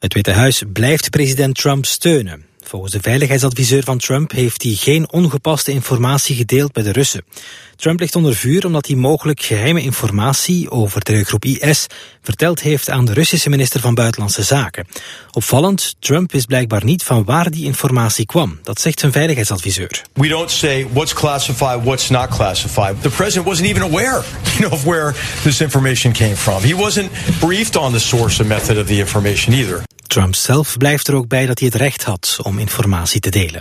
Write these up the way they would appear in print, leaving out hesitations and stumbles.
Het Witte Huis blijft president Trump steunen. Volgens de veiligheidsadviseur van Trump heeft hij geen ongepaste informatie gedeeld bij de Russen. Trump ligt onder vuur omdat hij mogelijk geheime informatie over terreurgroep IS verteld heeft aan de Russische minister van Buitenlandse Zaken. Opvallend, Trump wist blijkbaar niet van waar die informatie kwam. Dat zegt zijn veiligheidsadviseur. We don't say what's classified, what's not classified. The president wasn't even aware, of where this information came from. He wasn't briefed on the source and method of the information either. Trump zelf blijft er ook bij dat hij het recht had om informatie te delen.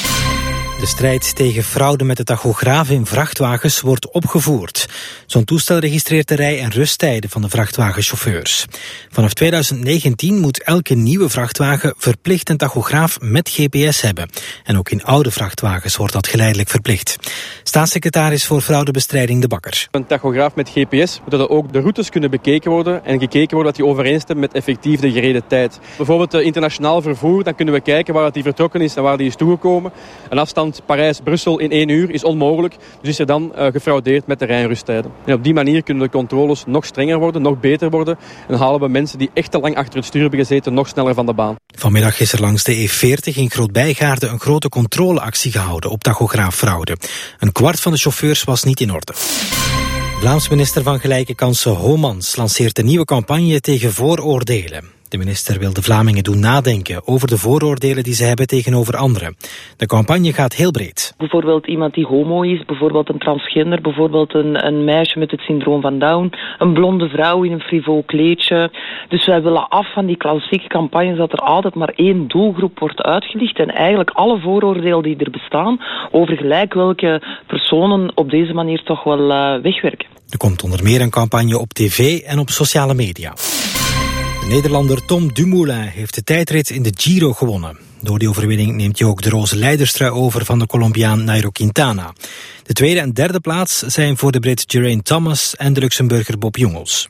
De strijd tegen fraude met de tachograaf in vrachtwagens wordt opgevoerd. Zo'n toestel registreert de rij- en rusttijden van de vrachtwagenchauffeurs. Vanaf 2019 moet elke nieuwe vrachtwagen verplicht een tachograaf met GPS hebben. En ook in oude vrachtwagens wordt dat geleidelijk verplicht. Staatssecretaris voor fraudebestrijding De Bakker. Een tachograaf met GPS, zodat ook de routes kunnen bekeken worden en gekeken worden dat die overeenstemmen met effectief de gereden tijd. Bijvoorbeeld internationaal vervoer, dan kunnen we kijken waar die vertrokken is en waar die is toegekomen. Een afstand Parijs-Brussel in 1 uur is onmogelijk. Dus is er dan gefraudeerd met de rij- en rusttijden. En op die manier kunnen de controles nog strenger worden, nog beter worden. En halen we mensen die echt te lang achter het stuur hebben gezeten nog sneller van de baan. Vanmiddag is er langs de E40 in Groot-Bijgaarden een grote controleactie gehouden op tachograaffraude. Een kwart van de chauffeurs was niet in orde. Vlaams minister van Gelijke Kansen Homans lanceert een nieuwe campagne tegen vooroordelen. De minister wil de Vlamingen doen nadenken over de vooroordelen die ze hebben tegenover anderen. De campagne gaat heel breed. Bijvoorbeeld iemand die homo is, bijvoorbeeld een transgender, bijvoorbeeld een meisje met het syndroom van Down, een blonde vrouw in een frivol kleedje. Dus wij willen af van die klassieke campagnes dat er altijd maar 1 doelgroep wordt uitgelicht en eigenlijk alle vooroordelen die er bestaan over gelijk welke personen op deze manier toch wel wegwerken. Er komt onder meer een campagne op tv en op sociale media. De Nederlander Tom Dumoulin heeft de tijdrit in de Giro gewonnen. Door die overwinning neemt hij ook de roze leiderstrui over van de Colombiaan Nairo Quintana. De tweede en derde plaats zijn voor de Brit Geraint Thomas en de Luxemburger Bob Jungels.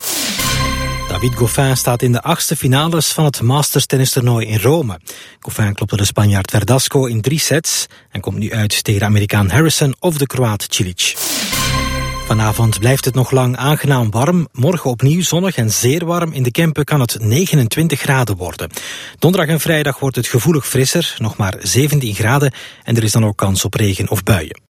David Goffin staat in de 8e finales van het Masters tennistoernooi in Rome. Goffin klopte de Spanjaard Verdasco in 3 sets en komt nu uit tegen de Amerikaan Harrison of de Kroaat Cilic. Vanavond blijft het nog lang aangenaam warm. Morgen opnieuw zonnig en zeer warm. In de Kempen kan het 29 graden worden. Donderdag en vrijdag wordt het gevoelig frisser, nog maar 17 graden. En er is dan ook kans op regen of buien.